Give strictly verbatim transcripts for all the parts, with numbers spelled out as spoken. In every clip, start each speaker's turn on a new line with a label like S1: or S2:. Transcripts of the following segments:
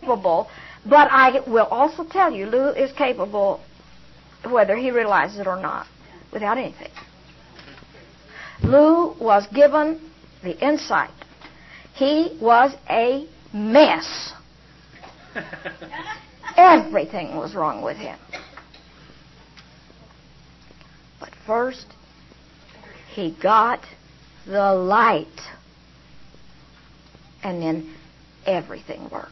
S1: capable, but I will also tell you, Lou is capable whether he realizes it or not, without anything. Lou was given the insight. He was a mess. Everything was wrong with him. But first, he got the light. And then everything worked.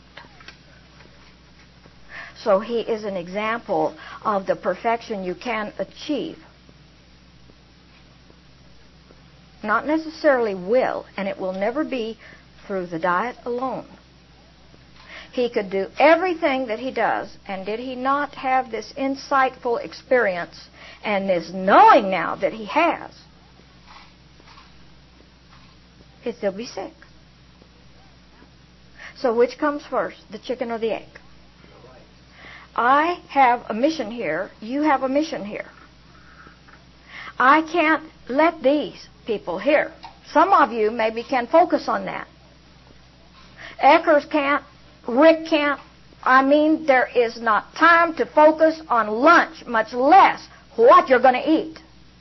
S1: So he is an example of the perfection you can achieve. Not necessarily will, and it will never be through the diet alone. He could do everything that he does, and did he not have this insightful experience and this knowing now that he has, he'd still be sick. So which comes first, the chicken or the egg? I have a mission here. You have a mission here. I can't let these people here. Some of you maybe can focus on that. Eckers can't. Rick can't. I mean, there is not time to focus on lunch, much less what you're going to eat.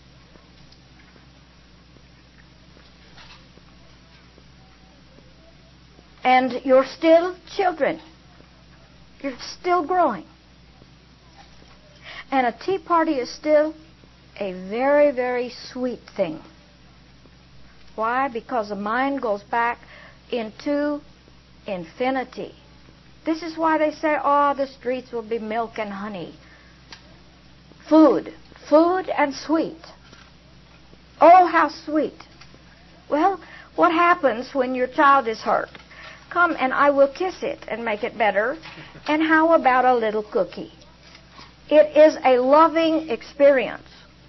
S1: And you're still children. You're still growing. And a tea party is still a very, very sweet thing. Why? Because the mind goes back into infinity. This is why they say, oh, the streets will be milk and honey. Food. Food and sweet. Oh, how sweet. Well, what happens when your child is hurt? Come and I will kiss it and make it better. And how about a little cookie? It is a loving experience.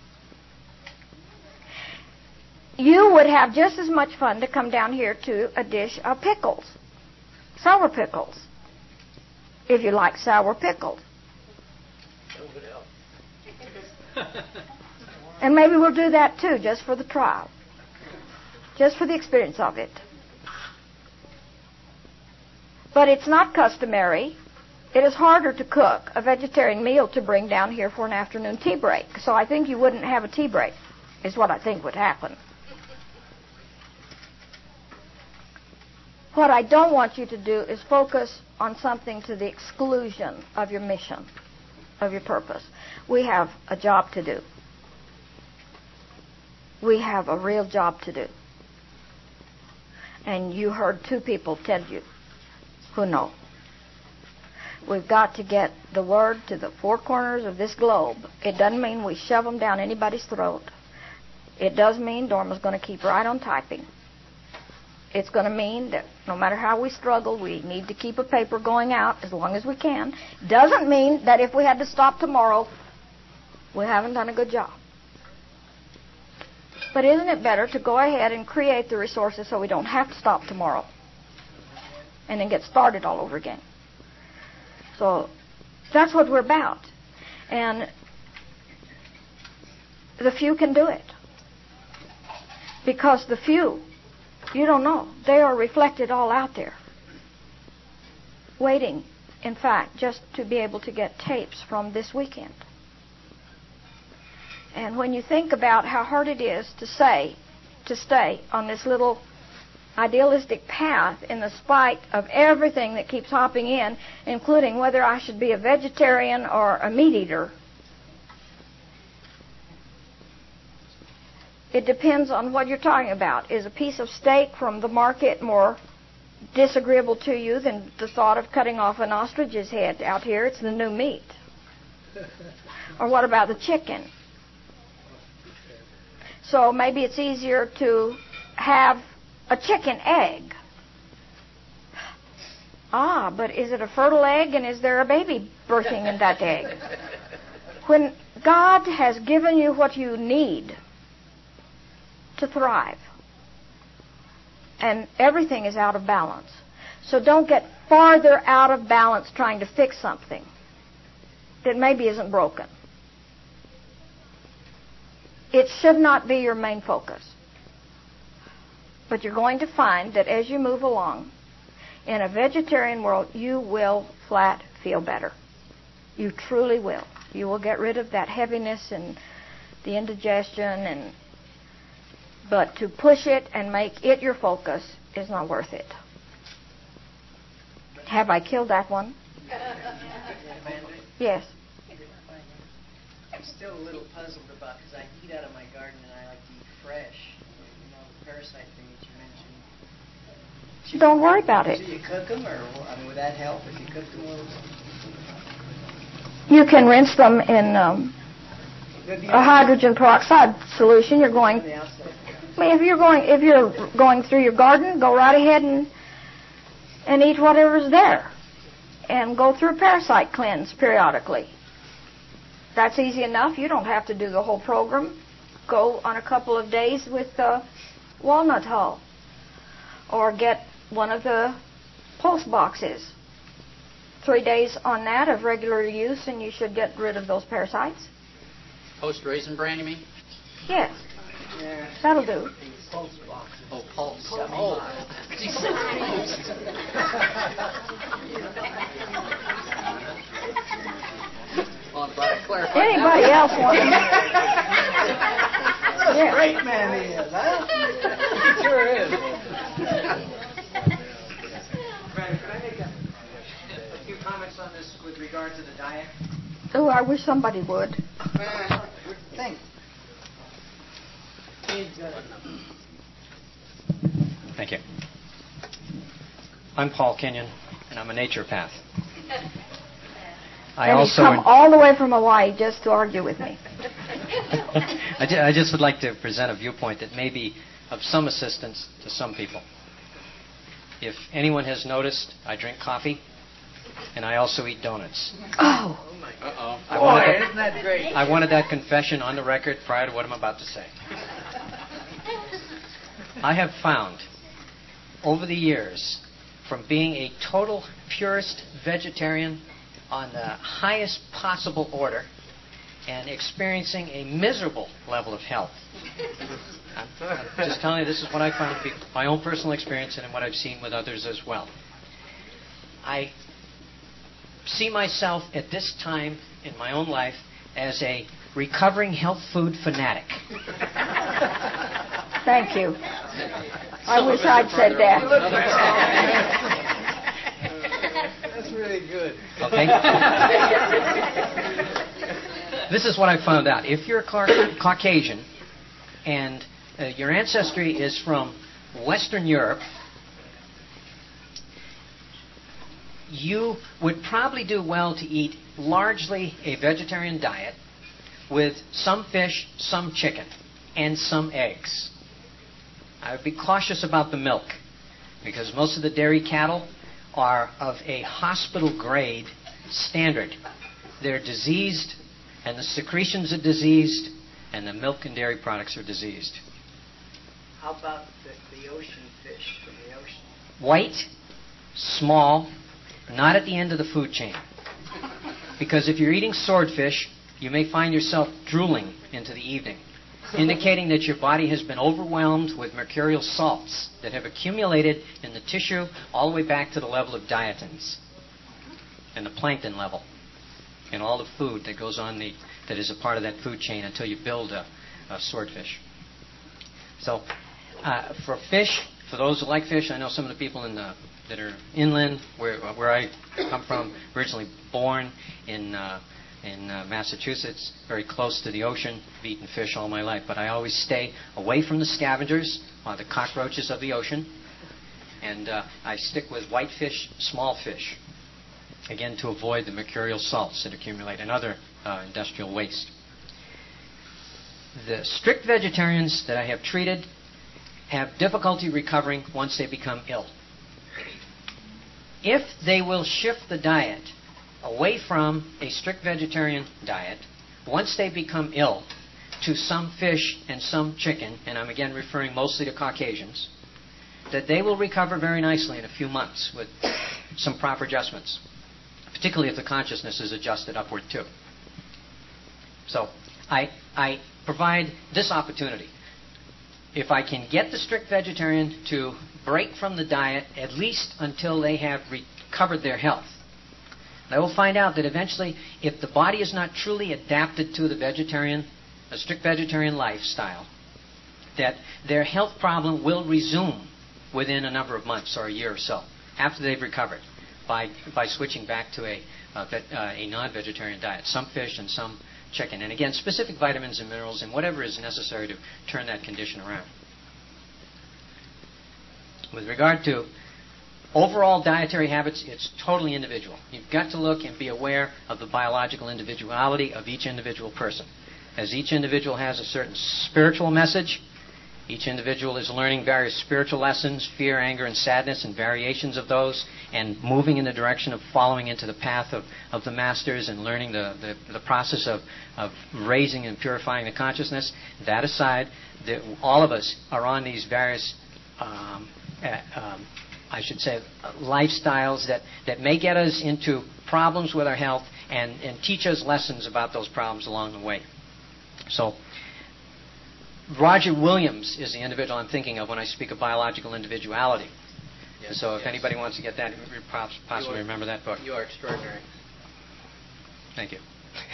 S1: You would have just as much fun to come down here to a dish of pickles. Sour pickles. If you like sour pickles. And maybe we'll do that too, just for the trial. Just for the experience of it. But it's not customary. It is harder to cook a vegetarian meal to bring down here for an afternoon tea break. So I think you wouldn't have a tea break, is what I think would happen. What I don't want you to do is focus on something to the exclusion of your mission, of your purpose. We have a job to do. We have a real job to do. And you heard two people tell you who know. We've got to get the word to the four corners of this globe. It doesn't mean we shove them down anybody's throat. It does mean Dorma's going to keep right on typing. It's going to mean that no matter how we struggle, we need to keep a paper going out as long as we can. Doesn't mean that if we had to stop tomorrow, we haven't done a good job. But isn't it better to go ahead and create the resources so we don't have to stop tomorrow and then get started all over again? So that's what we're about. And the few can do it. Because the few, you don't know, they are reflected all out there. Waiting, in fact, just to be able to get tapes from this weekend. And when you think about how hard it is to say, to stay on this little idealistic path in the spite of everything that keeps hopping in, including whether I should be a vegetarian or a meat eater. It depends on what you're talking about. Is a piece of steak from the market more disagreeable to you than the thought of cutting off an ostrich's head out here? It's the new meat. Or what about the chicken? So maybe it's easier to have a chicken egg. Ah, but is it a fertile egg, and is there a baby birthing in that egg? When God has given you what you need to thrive, and everything is out of balance, so don't get farther out of balance trying to fix something that maybe isn't broken. It should not be your main focus. But you're going to find that as you move along, in a vegetarian world, you will flat feel better. You truly will. You will get rid of that heaviness and the indigestion, and but to push it and make it your focus is not worth it. Have I killed that one? Yes.
S2: I'm still a little puzzled about, because I eat out of my garden and I like to eat fresh. You know, the parasite thing that you mentioned. Should
S1: Don't
S2: you,
S1: worry about it.
S2: Should you cook them, or I mean, would that help if you cooked them a little?
S1: You can rinse them in um, a hydrogen peroxide solution. You're going. I mean, if you're going, if you're going through your garden, go right ahead and and eat whatever's there, and go through a parasite cleanse periodically. That's easy enough. You don't have to do the whole program. Go on a couple of days with uh, walnut hull, or get one of the pulse boxes. Three days on that of regular use, and you should get rid of those parasites.
S3: Post raisin bran, you mean?
S1: Yes.
S2: Yeah.
S1: That'll do.
S2: Pulse box.
S3: Oh, pulse. Oh. She said post. Well, I'm glad I clarified
S1: Anybody
S3: that.
S1: else want them? Yeah.
S2: Great man he is, huh? He sure is. Brandon, could I make a, a few comments on this with regard to the diet?
S1: Oh, I wish somebody would.
S2: Thanks.
S4: Thank you. I'm Paul Kenyon, and I'm a naturopath. I
S1: and
S4: also
S1: he's come all the way from Hawaii just to argue with me.
S4: I, ju- I just would like to present a viewpoint that may be of some assistance to some people. If anyone has noticed, I drink coffee, and I also eat donuts.
S1: Oh.
S3: Uh-oh.
S4: I wanted,
S2: Boy,
S4: that,
S2: isn't that great?
S4: I wanted that confession on the record prior to what I'm about to say. I have found over the years, from being a total purist vegetarian on the highest possible order and experiencing a miserable level of health. I'm, I'm just telling you, this is what I found to be my own personal experience and what I've seen with others as well. I see myself at this time in my own life as a recovering health food fanatic.
S1: Thank you. I wish I'd said that.
S2: That's really good.
S4: Okay? This is what I found out. If you're a Ca- Caucasian and uh, your ancestry is from Western Europe, you would probably do well to eat largely a vegetarian diet with some fish, some chicken, and some eggs. I would be cautious about the milk because most of the dairy cattle are of a hospital grade standard. They're diseased, and the secretions are diseased, and the milk and dairy products are diseased.
S2: How about the, the ocean fish from the ocean?
S4: White, small, not at the end of the food chain. Because if you're eating swordfish, you may find yourself drooling into the evening, indicating that your body has been overwhelmed with mercurial salts that have accumulated in the tissue all the way back to the level of diatoms and the plankton level and all the food that goes on the that is a part of that food chain until you build a, a swordfish. So uh, for fish, for those who like fish, I know some of the people in the that are inland, where where I come from, originally born in uh, in uh, Massachusetts, very close to the ocean. I've eaten fish all my life, but I always stay away from the scavengers, uh, the cockroaches of the ocean, and uh, I stick with white fish, small fish, again to avoid the mercurial salts that accumulate and other uh, industrial waste. The strict vegetarians that I have treated have difficulty recovering once they become ill. If they will shift the diet away from a strict vegetarian diet, once they become ill, to some fish and some chicken, and I'm again referring mostly to Caucasians, that they will recover very nicely in a few months with some proper adjustments, particularly if the consciousness is adjusted upward too. So I, I provide this opportunity. If I can get the strict vegetarian to break from the diet at least until they have recovered their health. They will find out that eventually, if the body is not truly adapted to the vegetarian, a strict vegetarian lifestyle, that their health problem will resume within a number of months or a year or so after they've recovered by by switching back to a uh, vet, uh, a non-vegetarian diet, some fish and some chicken, and again, specific vitamins and minerals and whatever is necessary to turn that condition around. With regard to overall dietary habits, it's totally individual. You've got to look and be aware of the biological individuality of each individual person. As each individual has a certain spiritual message, each individual is learning various spiritual lessons, fear, anger, and sadness, and variations of those, and moving in the direction of following into the path of, of the masters and learning the, the, the process of, of raising and purifying the consciousness. That aside, the, all of us are on these various um, uh, um, I should say, uh, lifestyles that, that may get us into problems with our health and, and teach us lessons about those problems along the way. So, Roger Williams is the individual I'm thinking of when I speak of biological individuality.
S3: Yes,
S4: so if
S3: yes.
S4: anybody wants to get that, possibly
S3: you are,
S4: remember that book.
S3: You are extraordinary.
S4: Thank you.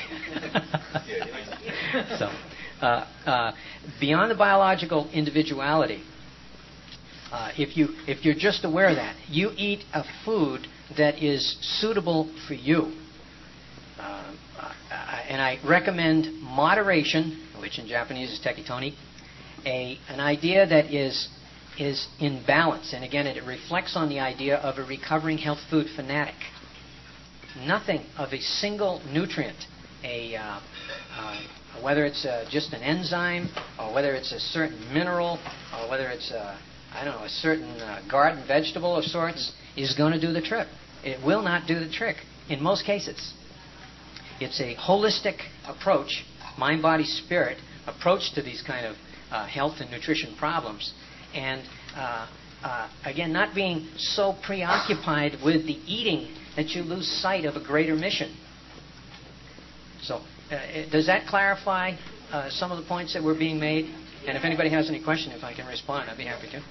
S4: so, uh, uh, beyond the biological individuality, Uh, if you if you're just aware of that, you eat a food that is suitable for you. Uh, uh, and I recommend moderation, which in Japanese is tekitoni, a an idea that is is in balance. And again, it reflects on the idea of a recovering health food fanatic. Nothing of a single nutrient, a uh, uh, whether it's uh, just an enzyme, or whether it's a certain mineral, or whether it's a I don't know, a certain uh, garden vegetable of sorts, is going to do the trick. It will not do the trick in most cases. It's a holistic approach, mind, body, spirit approach to these kind of uh, health and nutrition problems. And uh, uh, again, not being so preoccupied with the eating that you lose sight of a greater mission. So, uh, does that clarify uh, some of the points that were being made? And if anybody has any question, if I can respond, I'd be happy to.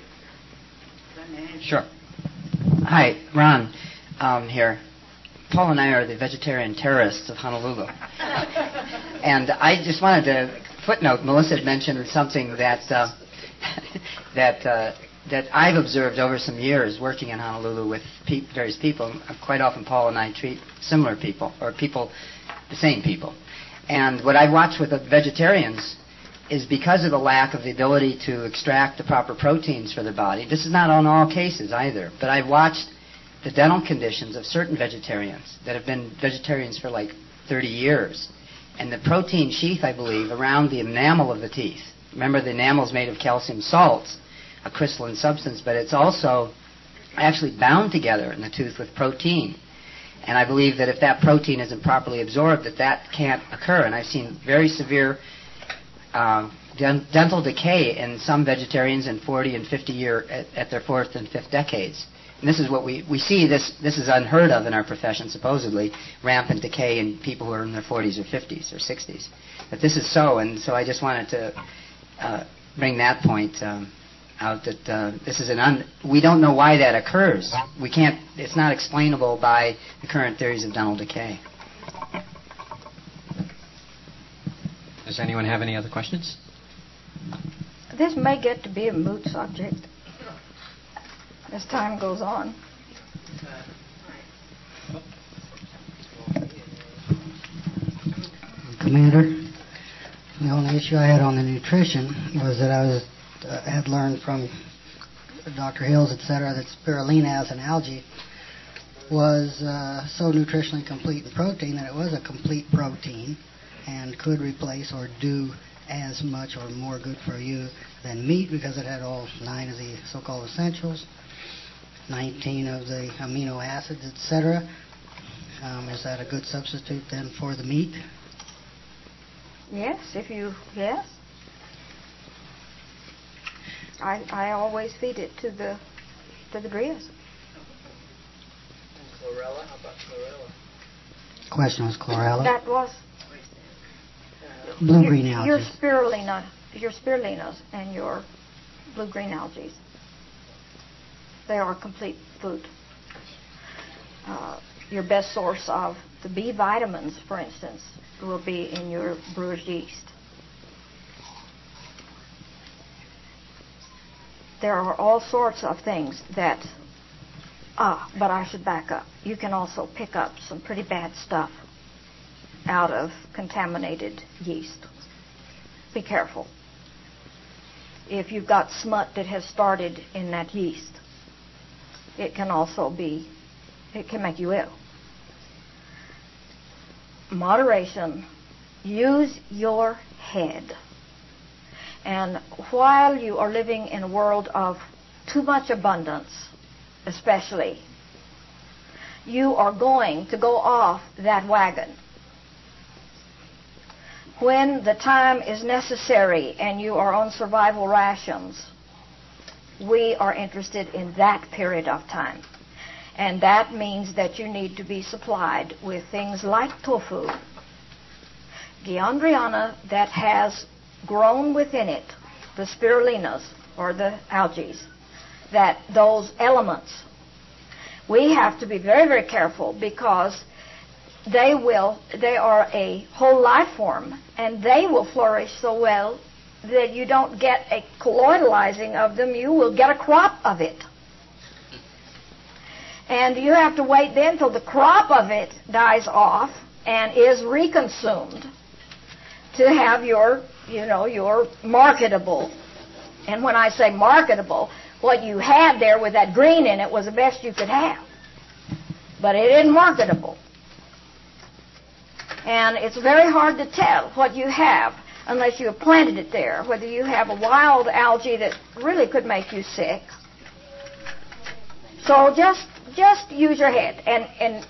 S4: Sure.
S5: Hi, Ron um, here. Paul and I are the vegetarian terrorists of Honolulu. And I just wanted to footnote, Melissa had mentioned something that uh, that uh, that I've observed over some years working in Honolulu with pe- various people. Quite often Paul and I treat similar people, or people, the same people. And what I watch with the vegetarians is because of the lack of the ability to extract the proper proteins for the body. This is not on all cases either, but I've watched the dental conditions of certain vegetarians that have been vegetarians for like thirty years. And the protein sheath, I believe, around the enamel of the teeth. Remember, the enamel is made of calcium salts, a crystalline substance, but it's also actually bound together in the tooth with protein. And I believe that if that protein isn't properly absorbed, that that can't occur. And I've seen very severe Uh, dental decay in some vegetarians in forty and fifty year at, at their fourth and fifth decades. And this is what we, we see. This this is unheard of in our profession, supposedly, rampant decay in people who are in their forties or fifties or sixties. But this is so, and so I just wanted to uh, bring that point um, out, that uh, this is an un... We don't know why that occurs. We can't... It's not explainable by the current theories of dental decay.
S4: Does anyone have any other questions?
S1: This may get to be a moot subject as time goes on.
S6: Commander, the only issue I had on the nutrition was that I was uh, had learned from Doctor Hills, et cetera, that spirulina as an algae was uh, so nutritionally complete in protein that it was a complete protein and could replace or do as much or more good for you than meat, because it had all nine of the so-called essentials, nineteen of the amino acids, et cetera. Um, is that a good substitute then for the meat?
S1: Yes, if you, yes. I I always feed it to the to the grills.
S2: Chlorella? How about chlorella?
S6: Question was chlorella.
S1: That was
S6: Blue-green
S1: your,
S6: algae.
S1: your spirulina, your spirulinas and your blue-green algae. They are complete food. Uh, your best source of the B vitamins, for instance, will be in your brewer's yeast. There are all sorts of things that, ah, but I should back up. You can also pick up some pretty bad stuff out of contaminated yeast. Be careful. If you've got smut that has started in that yeast, it can also be, it can make you ill. Moderation. Use your head. And while you are living in a world of too much abundance, especially, you are going to go off that wagon. When the time is necessary and you are on survival rations, we are interested in that period of time. And that means that you need to be supplied with things like tofu, Ghiandriana that has grown within it, the spirulinas or the algae, that those elements, we have to be very, very careful because they will, they are a whole life form and they will flourish so well that you don't get a colloidalizing of them, you will get a crop of it. And you have to wait then till the crop of it dies off and is reconsumed to have your, you know, your marketable. And when I say marketable, what you had there with that green in it was the best you could have. But it isn't marketable. And it's very hard to tell what you have unless you have planted it there, whether you have a wild algae that really could make you sick. So just just use your head. And, and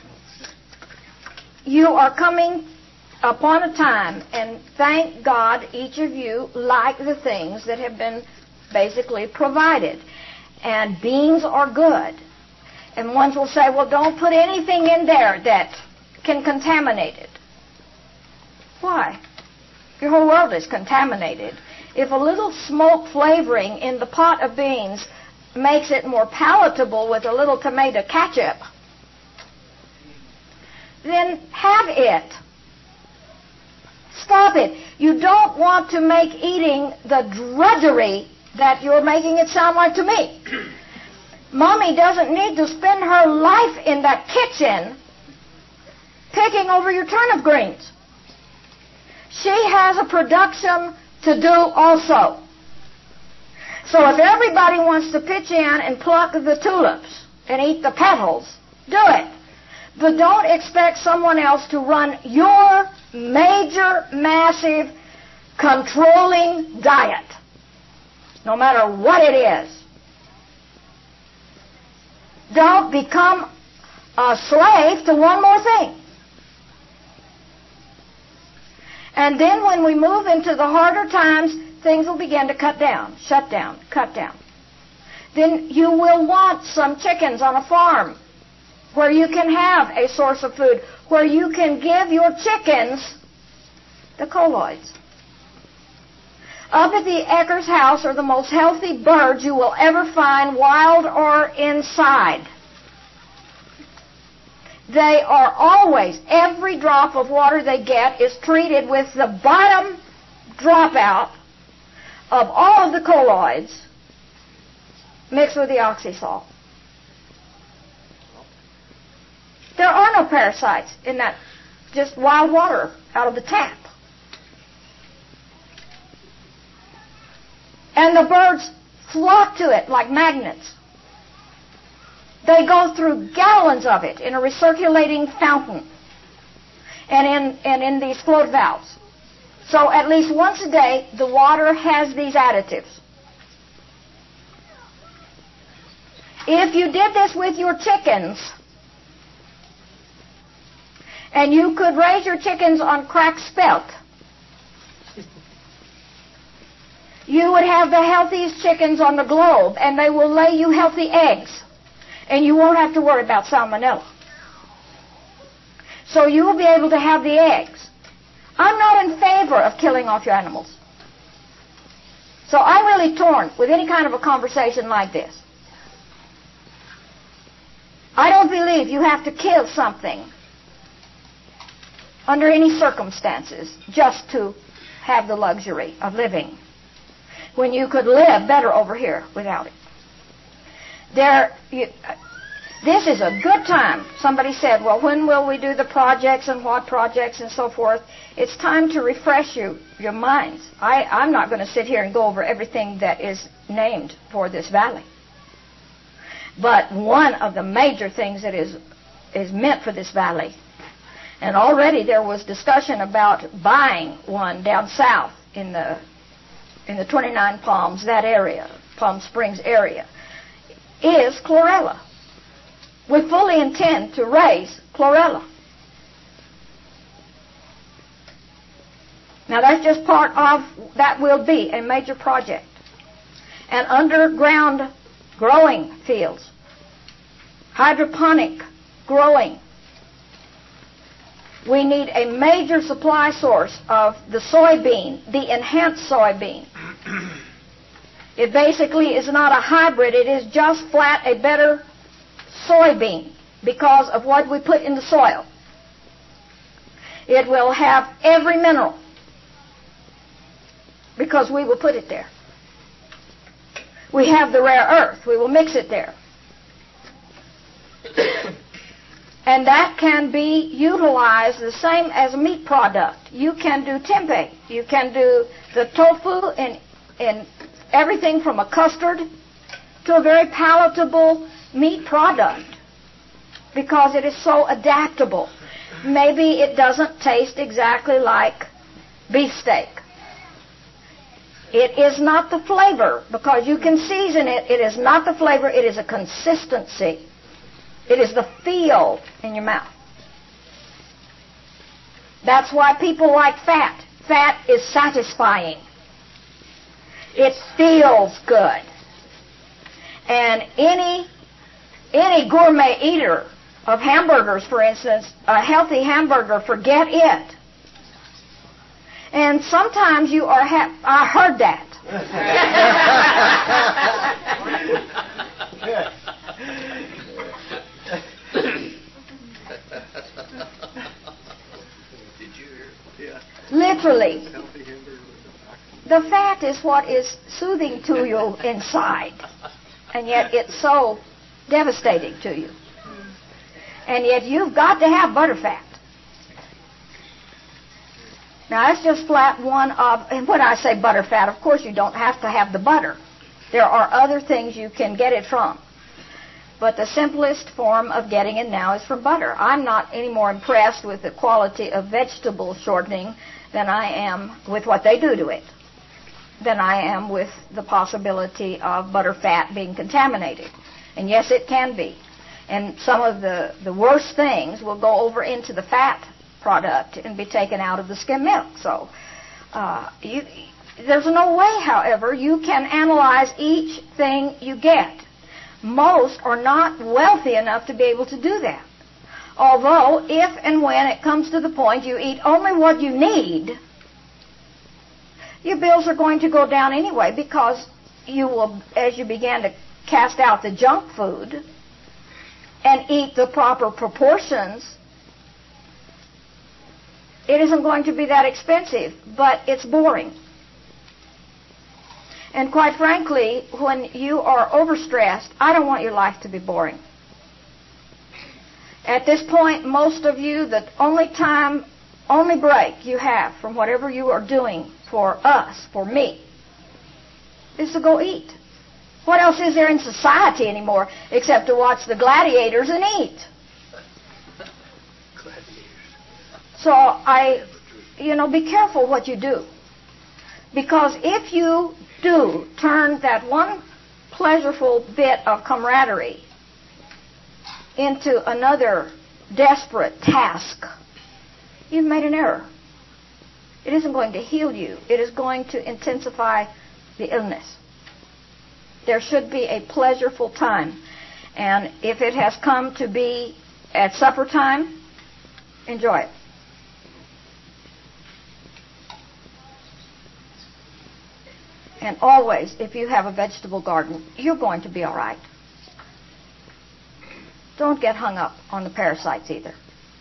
S1: you are coming upon a time, and thank God each of you like the things that have been basically provided. And beans are good. And ones will say, well, don't put anything in there that can contaminate it. Why? Your whole world is contaminated. If a little smoke flavoring in the pot of beans makes it more palatable with a little tomato ketchup, then have it. Stop it. You don't want to make eating the drudgery that you're making it sound like to me. Mommy doesn't need to spend her life in that kitchen picking over your turnip greens. She has a production to do also. So if everybody wants to pitch in and pluck the tulips and eat the petals, do it. But don't expect someone else to run your major, massive, controlling diet, no matter what it is. Don't become a slave to one more thing. And then when we move into the harder times, things will begin to cut down, shut down, cut down. Then you will want some chickens on a farm where you can have a source of food, where you can give your chickens the colloids. Up at the Ecker's house are the most healthy birds you will ever find, wild or inside. They are always, every drop of water they get is treated with the bottom dropout of all of the colloids mixed with the oxysol. There are no parasites in that, just wild water out of the tap. And the birds flock to it like magnets. They go through gallons of it in a recirculating fountain and in, and in these float valves. So at least once a day, the water has these additives. If you did this with your chickens, and you could raise your chickens on cracked spelt, you would have the healthiest chickens on the globe, and they will lay you healthy eggs. And you won't have to worry about salmonella. So you will be able to have the eggs. I'm not in favor of killing off your animals. So I'm really torn with any kind of a conversation like this. I don't believe you have to kill something under any circumstances just to have the luxury of living, when you could live better over here without it. There, you, this is a good time. Somebody said, well, when will we do the projects and what projects and so forth? It's time to refresh you, your minds. I, I'm not going to sit here and go over everything that is named for this valley. But one of the major things that is, is meant for this valley, and already there was discussion about buying one down south in the in the twenty-nine Palms, that area, Palm Springs area, is chlorella. We fully intend to raise chlorella. Now that's just part of, that will be a major project. And underground growing fields, hydroponic growing. We need a major supply source of the soybean, the enhanced soybean. It basically is not a hybrid, it is just flat a better soybean because of what we put in the soil. It will have every mineral because we will put it there. We have the rare earth, we will mix it there. And that can be utilized the same as a meat product. You can do tempeh. You can do the tofu and, and everything from a custard to a very palatable meat product because it is so adaptable. Maybe it doesn't taste exactly like beefsteak. It is not the flavor because you can season it. It is not the flavor. It is a consistency. It is the feel in your mouth. That's why people like fat. Fat is satisfying. It feels good. And any any gourmet eater of hamburgers, for instance, a healthy hamburger, forget it. And sometimes you are ha- I heard that.
S3: Did you hear? Yeah.
S1: Literally. The fat is what is soothing to you inside. And yet it's so devastating to you. And yet you've got to have butterfat. Now that's just flat one of, and when I say butterfat, of course you don't have to have the butter. There are other things you can get it from. But the simplest form of getting it now is from butter. I'm not any more impressed with the quality of vegetable shortening than I am with what they do to it, than I am with the possibility of butter fat being contaminated. And yes, it can be. And some of the, the worst things will go over into the fat product and be taken out of the skim milk. So uh, you, there's no way, however, you can analyze each thing you get. Most are not wealthy enough to be able to do that. Although, if and when it comes to the point you eat only what you need, your bills are going to go down anyway because you will, as you begin to cast out the junk food and eat the proper proportions, it isn't going to be that expensive, but it's boring. And quite frankly, when you are overstressed, I don't want your life to be boring. At this point, most of you, the only time, only break you have from whatever you are doing for us, for me, is to go eat. What else is there in society anymore except to watch the gladiators and eat? So I, you know, be careful what you do. Because if you do turn that one pleasurable bit of camaraderie into another desperate task, you've made an error. It isn't going to heal you. It is going to intensify the illness. There should be a pleasurable time. And if it has come to be at supper time, enjoy it. And always, if you have a vegetable garden, you're going to be all right. don't get hung up on the parasites either.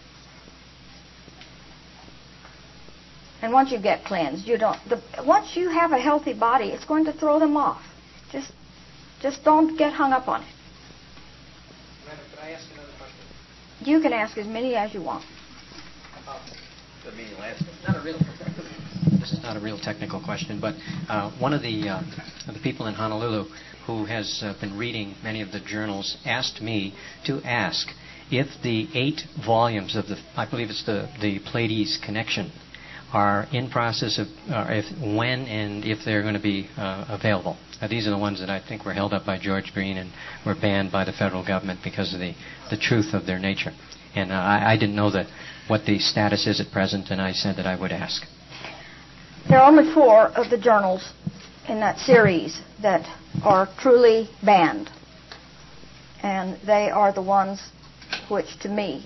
S1: And once you get cleansed, you don't. The, once you have a healthy body, it's going to throw them off. Just, just don't get hung up on it.
S4: Madam, could I ask another question?
S1: You can ask as many as you want.
S4: Uh, the meeting last. Not a real. This is not a real technical question, but uh, one of the uh, of the people in Honolulu who has uh, been reading many of the journals asked me to ask if the eight volumes of the, I believe it's the the Pleiades Connection, are in process of, uh, if when and if they're going to be uh, available. Uh, these are the ones that I think were held up by George Green and were banned by the federal government because of the, the truth of their nature. And uh, I, I didn't know that what the status is at present, and I said that I would ask.
S1: There are only four of the journals in that series that are truly banned. And they are the ones which, to me,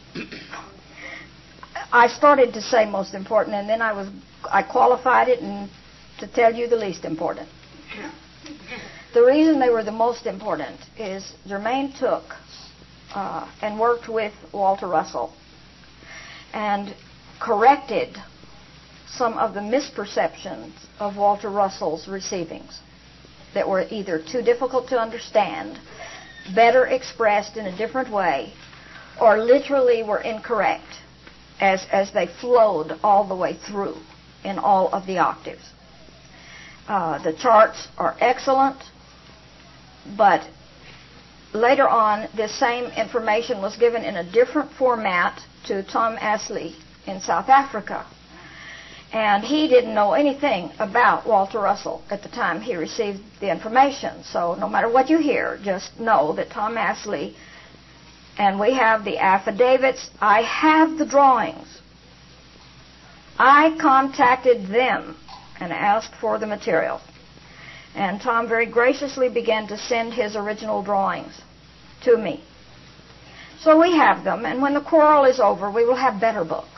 S1: I started to say most important, and then I was I qualified it and to tell you the least important. The reason they were the most important is Germaine took uh, and worked with Walter Russell and corrected some of the misperceptions of Walter Russell's receivings that were either too difficult to understand, better expressed in a different way, or literally were incorrect as, as they flowed all the way through in all of the octaves. Uh, the charts are excellent, but later on this same information was given in a different format to Tom Astley in South Africa. And he didn't know anything about Walter Russell at the time he received the information. So no matter what you hear, just know that Tom Astley, and we have the affidavits, I have the drawings. I contacted them and asked for the material. And Tom very graciously began to send his original drawings to me. So we have them, and when the quarrel is over, we will have better books.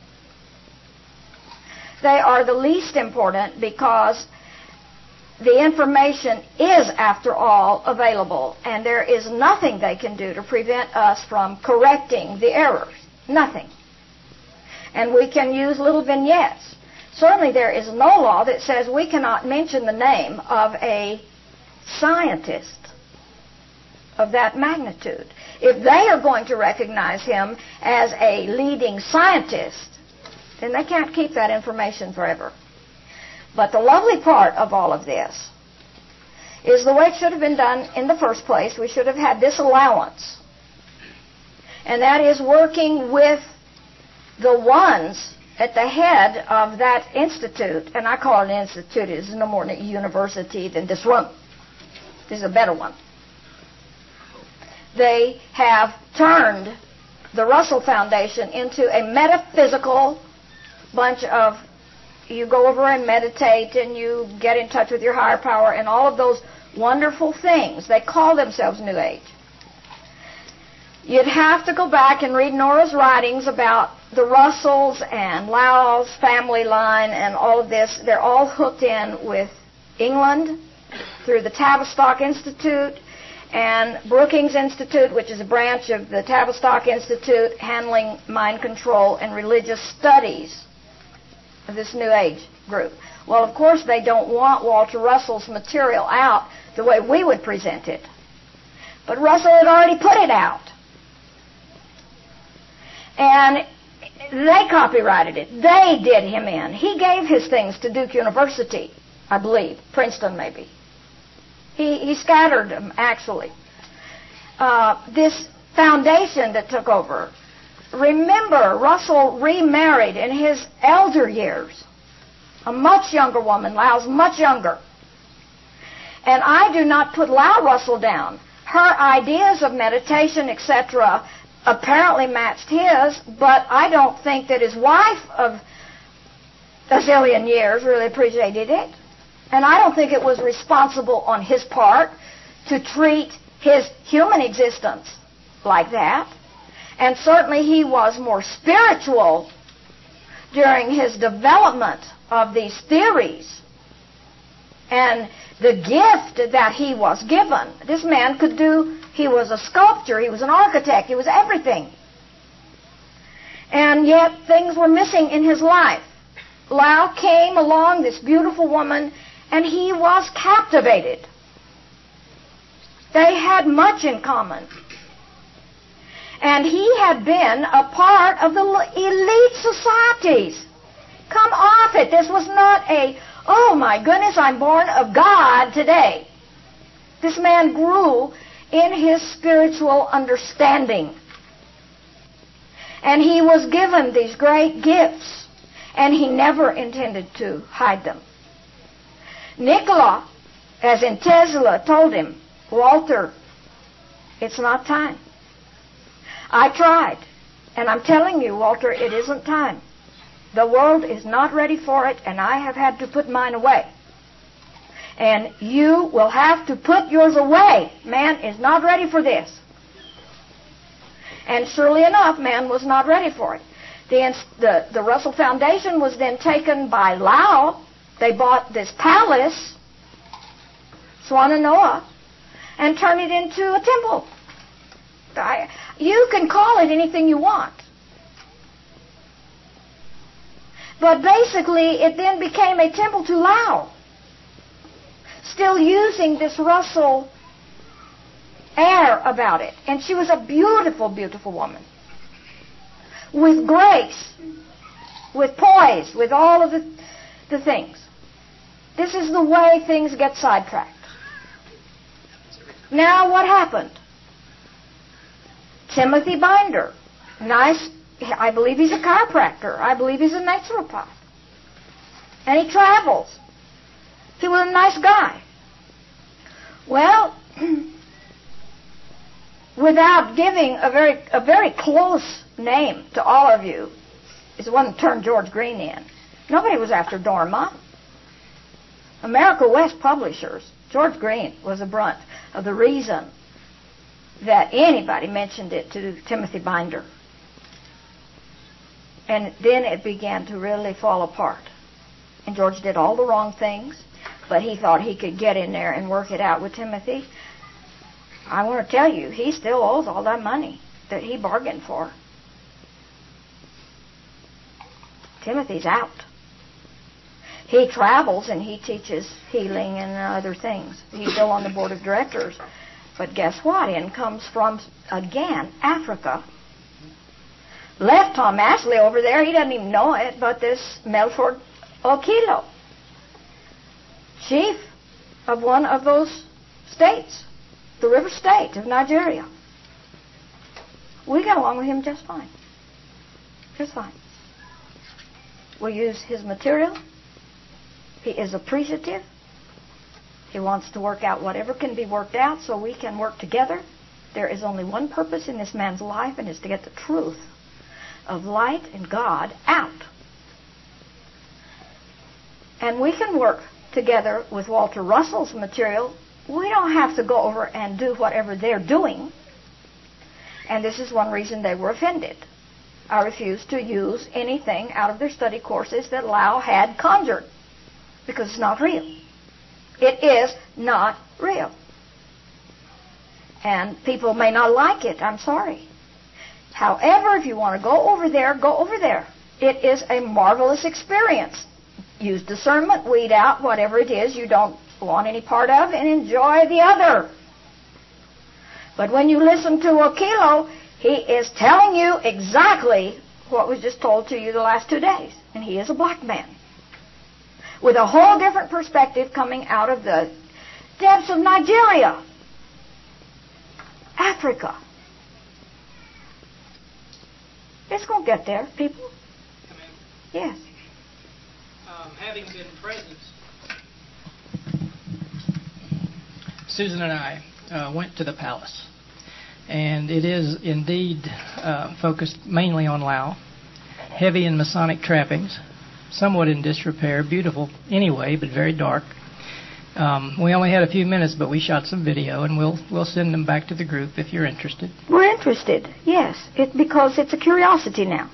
S1: They are the least important because the information is, after all, available, and there is nothing they can do to prevent us from correcting the errors. Nothing. And we can use little vignettes. Certainly there is no law that says we cannot mention the name of a scientist of that magnitude. If they are going to recognize him as a leading scientist, then they can't keep that information forever. But the lovely part of all of this is the way it should have been done in the first place. We should have had this allowance. And that is working with the ones at the head of that institute. And I call it an institute. It is no more a university than this room. This is a better one. They have turned the Russell Foundation into a metaphysical bunch of, you go over and meditate and you get in touch with your higher power and all of those wonderful things. They call themselves New Age. You'd have to go back and read Nora's writings about the Russells and Lau's family line and all of this. They're all hooked in with England through the Tavistock Institute and Brookings Institute, which is a branch of the Tavistock Institute handling mind control and religious studies of this New Age group. Well, of course, they don't want Walter Russell's material out the way we would present it. But Russell had already put it out. And they copyrighted it. They did him in. He gave his things to Duke University, I believe. Princeton, maybe. He, he scattered them, actually. Uh, this foundation that took over. Remember, Russell remarried in his elder years. A much younger woman. Lau's much younger. And I do not put Lau Russell down. Her ideas of meditation, et cetera, apparently matched his, but I don't think that his wife of a zillion years really appreciated it. And I don't think it was responsible on his part to treat his human existence like that. And certainly he was more spiritual during his development of these theories and the gift that he was given. This man could do, he was a sculptor, he was an architect, he was everything. And yet things were missing in his life. Lao came along, this beautiful woman, and he was captivated. They had much in common. And he had been a part of the elite societies. Come off it. This was not a, oh my goodness, I'm born of God today. This man grew in his spiritual understanding. And he was given these great gifts. And he never intended to hide them. Nikola, as in Tesla, told him, Walter, it's not time. I tried. And I'm telling you, Walter, it isn't time. The world is not ready for it, and I have had to put mine away. And you will have to put yours away. Man is not ready for this. And surely enough, man was not ready for it. The, the, the Russell Foundation was then taken by Lao. They bought this palace, Swannanoa, and turned it into a temple. I, you can call it anything you want. But basically, it then became a temple to Lao. Still using this Russell air about it. And she was a beautiful, beautiful woman. With grace. With poise. With all of the, the things. This is the way things get sidetracked. Now what happened? Timothy Binder. Nice. I believe he's a chiropractor. I believe he's a naturopath. And he travels. He was a nice guy. Well, without giving a very a very close name to all of you, is the one that turned George Green in. Nobody was after Dorma. America West Publishers, George Green was the brunt of the reason that anybody mentioned it to Timothy Binder. And then it began to really fall apart. And George did all the wrong things, but he thought he could get in there and work it out with Timothy. I want to tell you, he still owes all that money that he bargained for. Timothy's out. He travels and he teaches healing and other things. He's still on the board of directors. But guess what? In comes from, again, Africa. Left Tom Ashley over there. He doesn't even know it, but this Melford Okilo, chief of one of those states, the River State of Nigeria. We get along with him just fine. Just fine. We use his material. He is appreciative. He wants to work out whatever can be worked out so we can work together. There is only one purpose in this man's life, and it's to get the truth of light and God out. And we can work together with Walter Russell's material. We don't have to go over and do whatever they're doing. And this is one reason they were offended. I refused to use anything out of their study courses that Lao had conjured, because it's not real. It is not real. And people may not like it. I'm sorry. However, if you want to go over there, go over there. It is a marvelous experience. Use discernment, weed out whatever it is you don't want any part of, and enjoy the other. But when you listen to Okilo, he is telling you exactly what was just told to you the last two days. And he is a black man, with a whole different perspective coming out of the depths of Nigeria, Africa. It's going to get there, people. Yes.
S7: Um, having been present, Susan and I uh, went to the palace. And it is indeed uh, focused mainly on Lao, heavy in Masonic trappings, somewhat in disrepair, beautiful anyway, but very dark. Um, we only had a few minutes, but we shot some video, and we'll we'll send them back to the group if you're interested.
S1: We're interested, yes, it, because it's a curiosity now.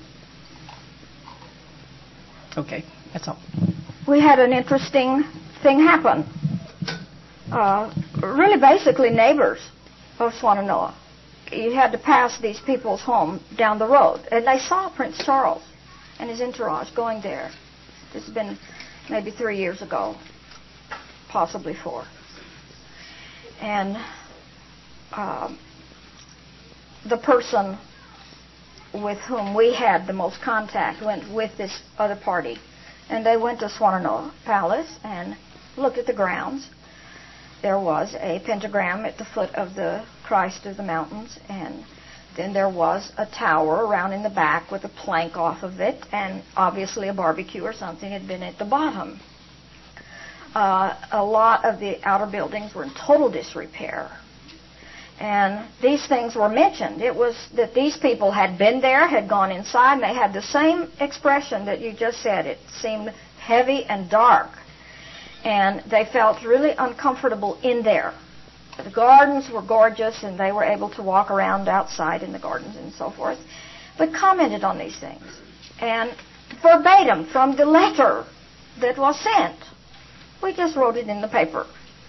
S7: Okay, that's all.
S1: We had an interesting thing happen. uh, really basically neighbors of Swannanoa. You had to pass these people's home down the road. And they saw Prince Charles and his entourage going there. This has been maybe three years ago, possibly four. And uh, the person with whom we had the most contact went with this other party. And they went to Swannanoa Palace and looked at the grounds. There was a pentagram at the foot of the Christ of the Mountains, and then there was a tower around in the back with a plank off of it, and obviously a barbecue or something had been at the bottom. Uh, a lot of the outer buildings were in total disrepair. And these things were mentioned. It was that these people had been there, had gone inside, and they had the same expression that you just said. It seemed heavy and dark. And they felt really uncomfortable in there. The gardens were gorgeous, and they were able to walk around outside in the gardens and so forth, but commented on these things. And verbatim from the letter that was sent, we just wrote it in the paper.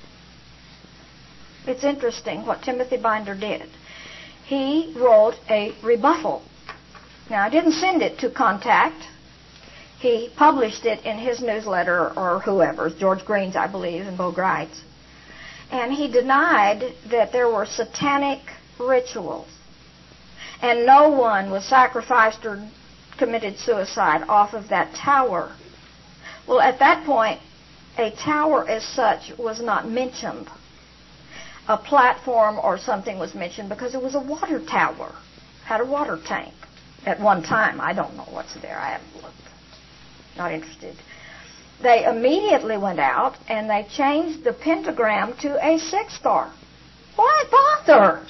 S1: It's interesting what Timothy Binder did. He wrote a rebuttal. Now, I didn't send it to Contact. He published it in his newsletter, or whoever's, George Green's, I believe, and Bo Gride's. And he denied that there were satanic rituals. And no one was sacrificed or committed suicide off of that tower. Well, at that point, a tower as such was not mentioned. A platform or something was mentioned because it was a water tower. Had a water tank at one time. I don't know what's there. I haven't looked. Not interested. They immediately went out and they changed the pentagram to a six star. Why bother?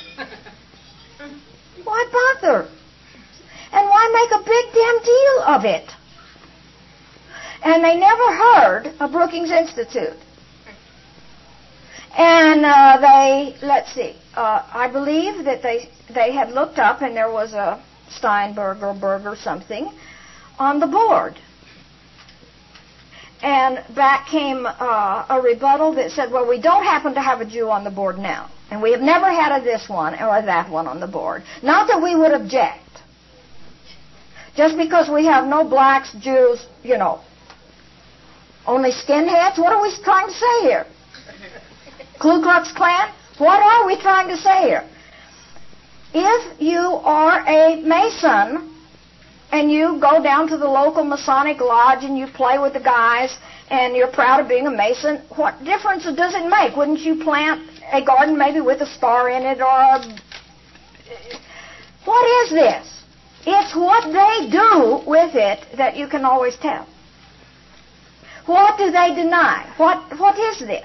S1: Why bother? And why make a big damn deal of it? And they never heard of Brookings Institute. And uh, they, let's see, uh, I believe that they they had looked up and there was a Steinberg or Berg or something on the board. And back came uh, a rebuttal that said, well, we don't happen to have a Jew on the board now. And we have never had a this one or that one on the board. Not that we would object. Just because we have no blacks, Jews, you know, only skinheads? What are we trying to say here? Ku Klux Klan? What are we trying to say here? If you are a Mason and you go down to the local Masonic lodge and you play with the guys and you're proud of being a Mason, what difference does it make? Wouldn't you plant a garden maybe with a star in it or a... What is this? It's what they do with it that you can always tell. What do they deny? What What is this?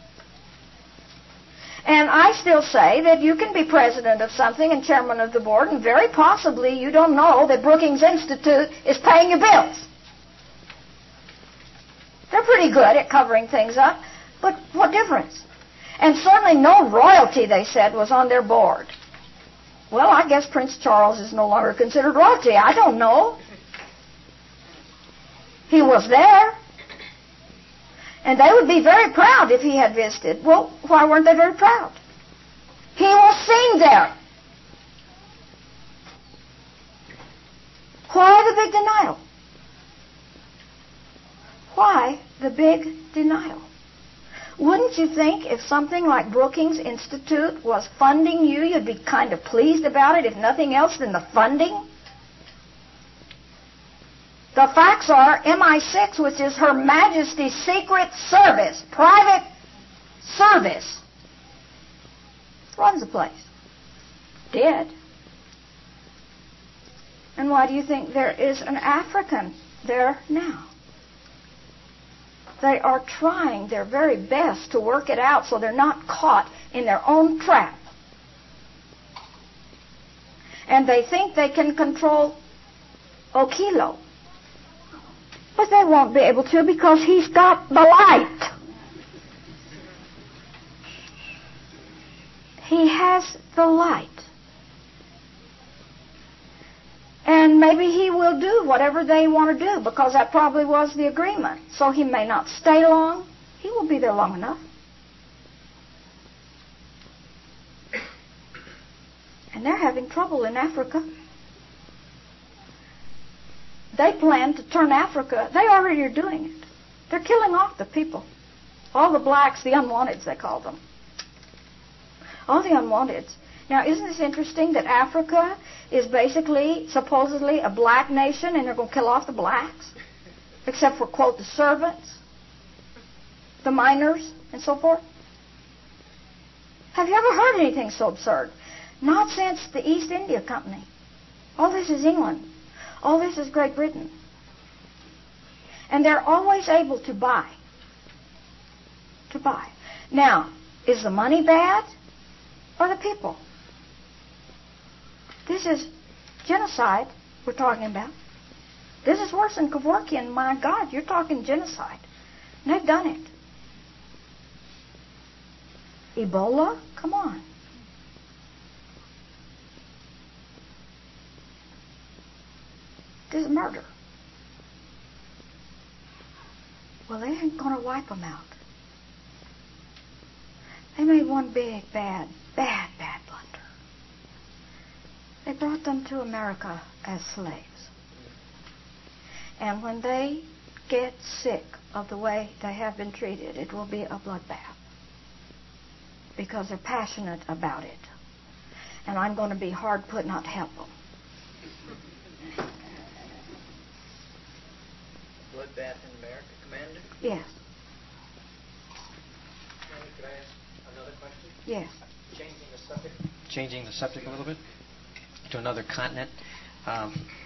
S1: And I still say that you can be president of something and chairman of the board, and very possibly you don't know that Brookings Institute is paying your bills. They're pretty good at covering things up, but what difference? And certainly no royalty, they said, was on their board. Well, I guess Prince Charles is no longer considered royalty. I don't know. He was there. And they would be very proud if he had visited. Well, why weren't they very proud? He was seen there. Why the big denial? Why the big denial? Wouldn't you think if something like Brookings Institute was funding you, you'd be kind of pleased about it, if nothing else than the funding? The facts are M I six, which is Her Majesty's Secret Service, private service, runs the place. Did. And why do you think there is an African there now? They are trying their very best to work it out so they're not caught in their own trap. And they think they can control Okilo. But they won't be able to because he's got the light. He has the light. And maybe he will do whatever they want to do because that probably was the agreement. So he may not stay long. He will be there long enough. And they're having trouble in Africa. They plan to turn Africa. They already are doing it. They're killing off the people. All the blacks, the unwanteds, they call them. All the unwanteds. Now, isn't this interesting that Africa is basically, supposedly, a black nation, and they're going to kill off the blacks? Except for, quote, the servants, the miners, and so forth? Have you ever heard anything so absurd? Not since the East India Company. All this is England. All this is Great Britain. And they're always able to buy. To buy. Now, is the money bad or the people? This is genocide we're talking about. This is worse than Kevorkian. My God, you're talking genocide. And they've done it. Ebola? Come on. This is murder. Well, they ain't going to wipe them out. They made one big, bad, bad, bad blunder. They brought them to America as slaves. And when they get sick of the way they have been treated, it will be a bloodbath. Because they're passionate about it. And I'm going to be hard put not to help them.
S2: Bloodbath in America, Commander?
S1: Yes.
S4: Could I ask another question?
S1: Yes.
S4: Changing the subject. Changing the subject a little bit to another continent. Um,